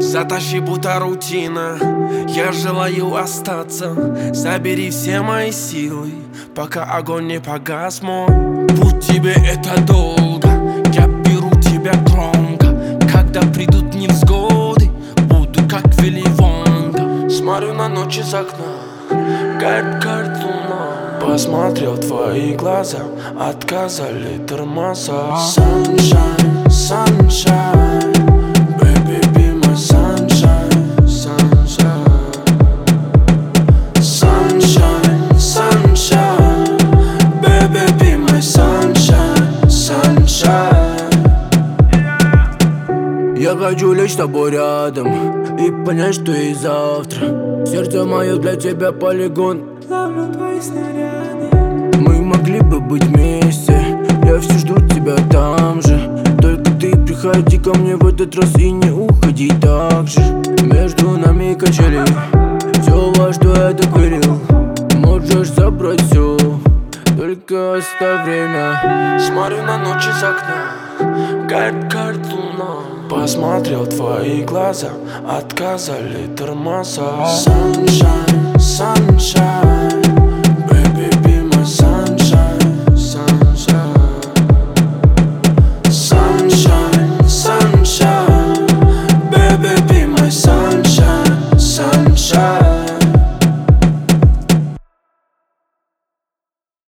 Затащи, будто рутина. Я желаю остаться. Забери все мои силы, пока огонь не погас мой. Путь тебе это долго, я беру тебя громко. Когда придут невзгоды, буду как Вилли Вонка. Смотрю на ночь из окна, горит луна. Посмотрел в твои глаза, отказали тормоза. Sunshine, sunshine, baby, be my sunshine, sunshine. Sunshine, sunshine, baby, be my sunshine, sunshine. Я хочу лечь с тобой рядом и понять, что и завтра сердце мое для тебя полигон. Ловлю твои снаряды. Мы могли бы быть вместе, я все жду тебя там же. Только ты приходи ко мне в этот раз и не уходи так же. Между нами качели, все, во что я так верил. Можешь забрать все, только оставь время. Смотрю на ночь из окна, горит луна. Посмотрел в твои глаза, отказали тормоза. Sunshine, sunshine.